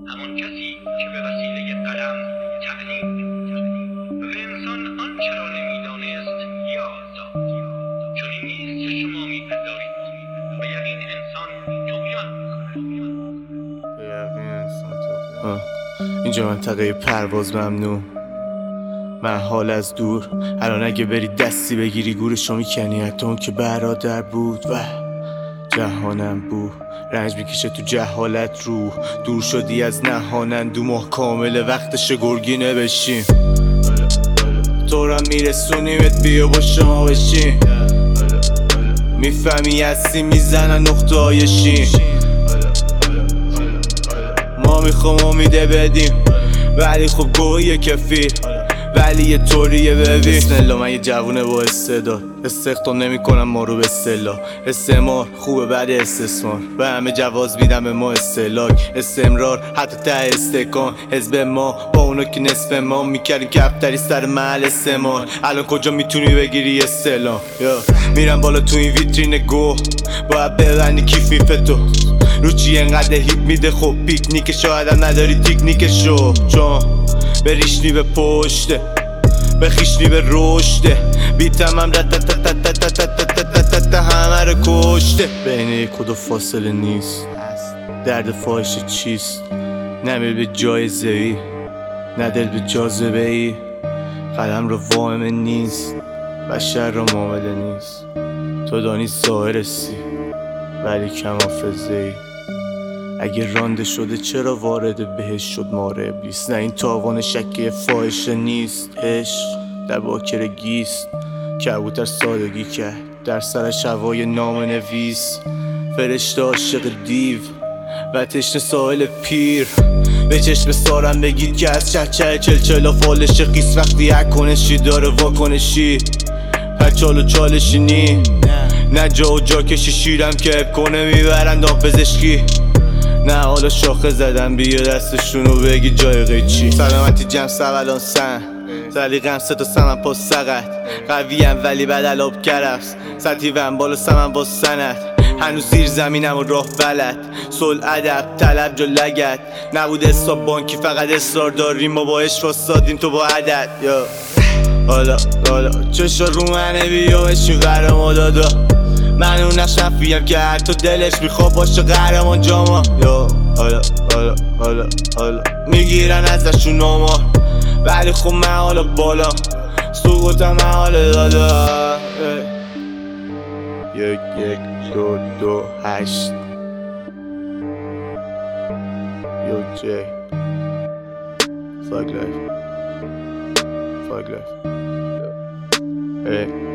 همان کسی که به وسیله قلم تعلیم و به انسان آنچه را نمیدانست یاد داد. چنین نیست که شما میپندارید و یقین انسان طغیان میکند. اینجا منطقه پرواز ممنوع، من حال از دور. الان اگه بری دستی بگیری گورشو میکنی. حتی اون که برادر بود و جهانم بود، رنج میکشه تو جهالت روح. دور شدی از نهانند 2 ماه کامل وقتش گرگینه بشیم. تورم میرسونیمت بیا با شما بشین. میفهمی هستی میزنن نقطه های شین. ما میخوام امیده بدیم ولی خب گویه کفیر، ولی یه طوریه ببین. بسم الله من یه جوونه با استعداد، استخدام نمی کنم ما رو به اصطلاح. استعمار خوبه بعد استثمار، به همه جواز میدم به ما استهلاک. استمرار حتی ته استکان، حزب ما با اونا که نصف ما میکردیم کفتری سر محل استعمار. الان کجا میتونی بگیری استعلام؟ میرم بالا تو این ویترین گو، باید ببندی کیف میفتو رو چی انقدر هیپ میده. خب پیکنیک شاید هم نداری تکنیکشو، چون بریشنی به پشته بخیشنی به رشده. بیتم هم همه رو کشته. بین یک و دو فاصله نیست، درد فاحشه چیست؟ نمیل به جایزه ای، نه دل به جاذبه ای. قلم رو وامه نیست، بشر رو معامله نیست. تو دانی ظاهرسی ولی کم حافظه ای. اگه رانده شده چرا وارد بهش شد مار ابلیس؟ نه این تاوان شکی فاحشه نیست، عشق در باکر گیست. کبوتر سادگی کرد در سرش هوای نام نویس. فرشته عاشق دیو و تشنه ساحل پیر. به چشم سارم بگید که از چهچه چلچلا فالش قیس. وقتی اکنشی داره واکنشی پچال و چالشی نی. نه جا و جا کشی شیرم که اب کنه میبرن دام پزشکی. نه حالا شاخه زدن بیا دستشونو بگی جای قیچی. سلامتی جمع سوالان سن زلیقم 3 تا سمن پاس سقط. قویم ولی بدلاب کرفس سطیوم بالا سمن با سنت. هنوز زیر زمینم و راه بلد صلح ادب طلب جا لگت. نبود حساب بانکی فقط اصرار داریم ما با عشق واسادیم تو با عدد. حالا چشا رو منه بیا بشین قرار ما دادا. من اون نشنفیم که حتی دلش میخواد باشه قهرمان جاما. حالا میگیرن ازشون آمار ولی خب من حالا بالا سقوطم من حالا دادا. 1 1 2 2 8 Yo J Fuck life Hey